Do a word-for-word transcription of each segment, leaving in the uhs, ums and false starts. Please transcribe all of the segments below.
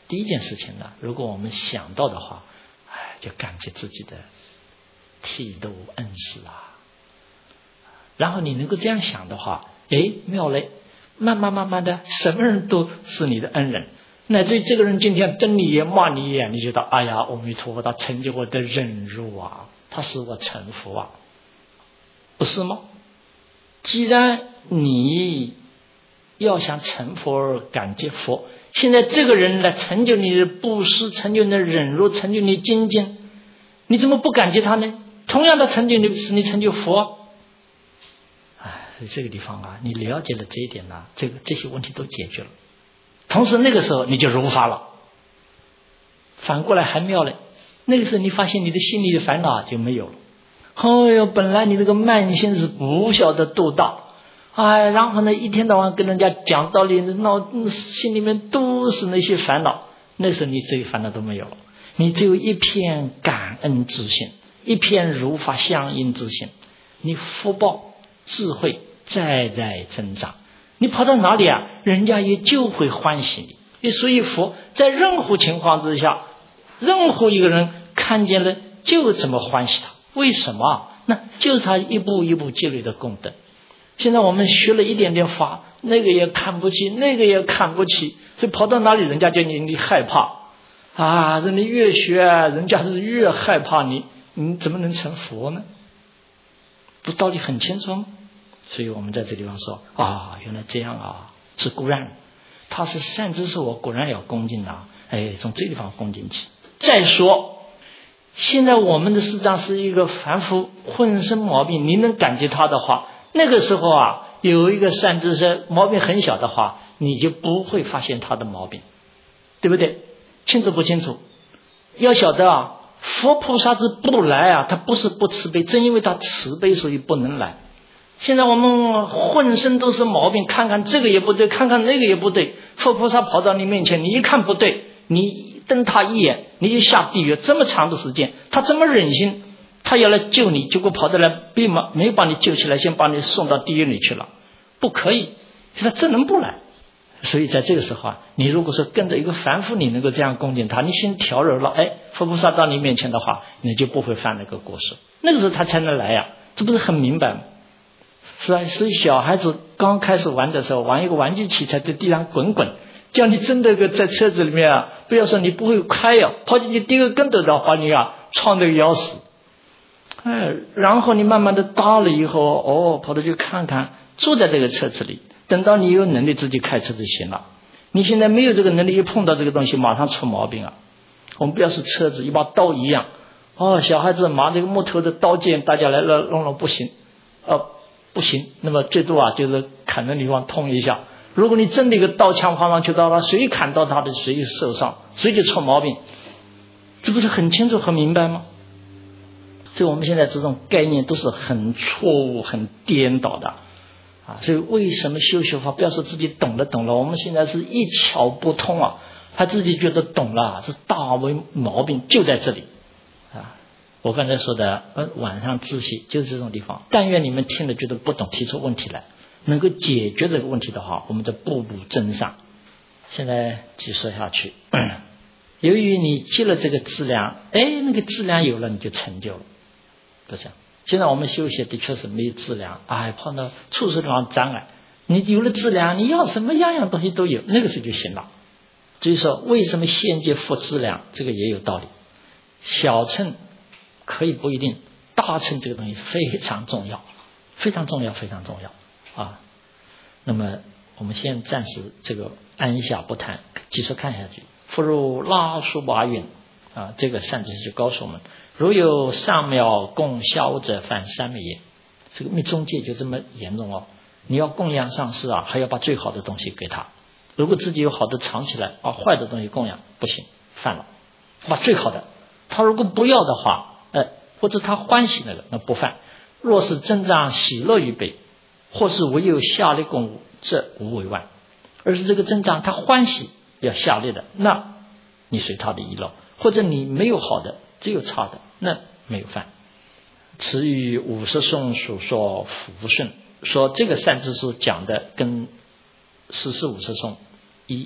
第一件事情呢，如果我们想到的话，哎，就感激自己的剃度恩师啊。然后你能够这样想的话，哎，妙嘞，慢慢慢慢的，什么人都是你的恩人，乃至于这个人今天瞪你一眼骂你一眼，你觉得哎呀，阿弥陀佛，他成就我的忍辱啊，他使我成佛啊，不是吗？既然你要想成佛而感激佛，现在这个人来成就你的布施，成就你的忍辱，成就你精进，你怎么不感激他呢？同样的成就你，使你成就佛。哎，这个地方啊，你了解了这一点呢、啊，这个这些问题都解决了。同时那个时候你就如法了。反过来还妙了，那个时候你发现你的心里的烦恼就没有了。哦哟，本来你这个慢心是不晓得度大，哎，然后呢，一天到晚跟人家讲道理，闹心里面都是那些烦恼。那时候你这些烦恼都没有了，你只有一片感恩之心，一片如法相应之心，你福报智慧在在增长。你跑到哪里啊，人家也就会欢喜你。所以佛在任何情况之下，任何一个人看见了就怎么欢喜他。为什么啊？那就是他一步一步积累的功德。现在我们学了一点点法，那个也看不起，那个也看不起，所以跑到哪里人家就你你害怕啊！人家越学，人家是越害怕你，你怎么能成佛呢？不道理很清楚吗？所以我们在这地方说啊，原来这样啊，是固然他是善知识，我果然要恭敬啊，哎，从这地方恭敬起。再说现在我们的师长是一个凡夫，浑身毛病，你能感激他的话，那个时候啊，有一个善知识毛病很小的话，你就不会发现他的毛病，对不对？清楚不清楚？要晓得啊，佛菩萨之不来啊，他不是不慈悲，正因为他慈悲，所以不能来。现在我们浑身都是毛病，看看这个也不对，看看那个也不对，佛菩萨跑到你面前，你一看不对，你瞪他一眼，你就下地狱。这么长的时间，他怎么忍心？他要来救你，结果跑得来，并没有把你救起来，先把你送到地狱里去了，不可以。他这能不来？所以在这个时候啊，你如果说跟着一个凡夫，你能够这样恭敬他，你先调柔了，哎，佛菩萨到你面前的话，你就不会犯那个过失。那个时候他才能来呀、啊，这不是很明白吗？是啊，所以小孩子刚开始玩的时候，玩一个玩具器材在地上滚滚，叫你真的个在车子里面啊，不要说你不会开呀、啊，跑进去第一个跟头的话，你啊撞得要死。哎，然后你慢慢的大了以后，哦，跑到去看看，坐在这个车子里，等到你有能力自己开车就行了。你现在没有这个能力，一碰到这个东西马上出毛病啊。我们不要是车子，一把刀一样，哦，小孩子拿这个木头的刀剑，大家来了弄弄不行，呃。不行，那么最多啊就是砍的地方痛一下。如果你真的一个刀枪放上去到了，谁砍到他的谁受伤，谁就出毛病，这不是很清楚很明白吗？所以我们现在这种概念都是很错误很颠倒的啊。所以为什么修学法不要说自己懂了懂了，我们现在是一窍不通啊，还自己觉得懂了，这大为毛病就在这里啊。我刚才说的呃，晚上自习就是这种地方。但愿你们听了觉得不懂，提出问题来，能够解决这个问题的话，我们就步步增上。现在继续说下去。由于你积了这个质量，哎，那个质量有了，你就成就了，不是？现在我们修习的确是没有质量，哎，碰到处处地方障碍，你有了质量，你要什么样样东西都有，那个时候就行了。所以说，为什么现界复质量，这个也有道理。小乘可以不一定，大乘这个东西非常重要，非常重要，非常重要啊。那么我们先暂时这个按下不谈，继续看下去。复如拉苏巴云啊，这个善知识就告诉我们：如有上妙供下物者，犯三昧业。这个密宗戒就这么严重哦。你要供养上师啊，还要把最好的东西给他。如果自己有好的藏起来，啊，坏的东西供养不行，犯了。把最好的，他如果不要的话。呃，或者他欢喜那个，那不犯。若是增长喜乐于悲，或是唯有下列供物，这无为万。而是这个增长他欢喜要下列的，那你随他的意乐；或者你没有好的，只有差的，那没有犯。此与五十颂所说福顺，说这个善知识讲的跟十四五十颂一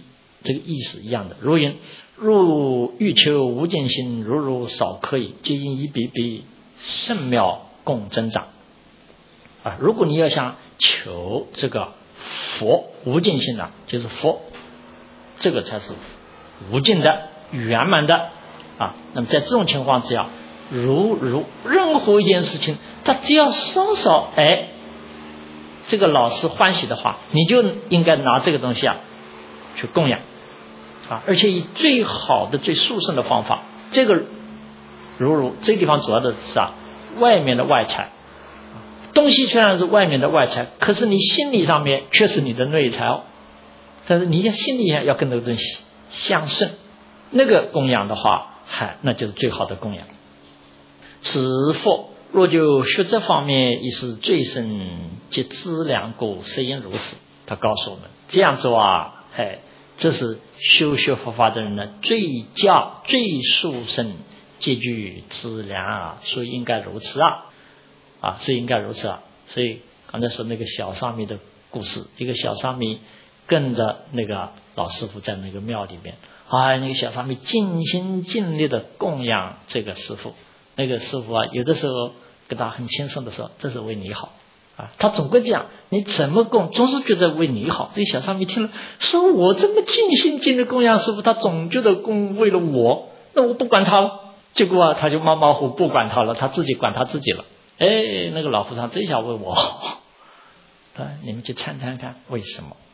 这个意思一样的。如云：入欲求无尽心，如如少可以，皆因一比比，甚妙共增长。啊，如果你要想求这个佛无尽心啊，就是佛，这个才是无尽的圆满的啊。那么在这种情况之下，如如任何一件事情，他只要稍稍哎，这个老师欢喜的话，你就应该拿这个东西啊去供养啊，而且以最好的、最殊胜的方法。这个如如这个地方主要的是啊，外面的外财，东西虽然是外面的外财，可是你心理上面却是你的内财哦。但是你要心理上要跟这个东西相胜，那个供养的话，嗨，那就是最好的供养。此佛若就学这方面已是最深及资粮故，实因如此。他告诉我们这样做啊，哎，这是修学佛法的人呢最佳最殊胜皆具资粮啊，所以应该如此啊啊，所以应该如此啊。所以刚才说那个小沙弥的故事，一个小沙弥跟着那个老师傅在那个庙里面啊，那个小沙弥尽心尽力的供养这个师傅。那个师傅啊，有的时候跟他很轻松的说，这是为你好啊。他总归这样，你怎么供总是觉得为你好。这个小沙弥听了说，我这么尽心尽力供养师傅，他总觉得供为了我，那我不管他了。结果啊，他就马马虎不管他了，他自己管他自己了。哎，那个老和尚这下为我好，啊，你们去参参看为什么？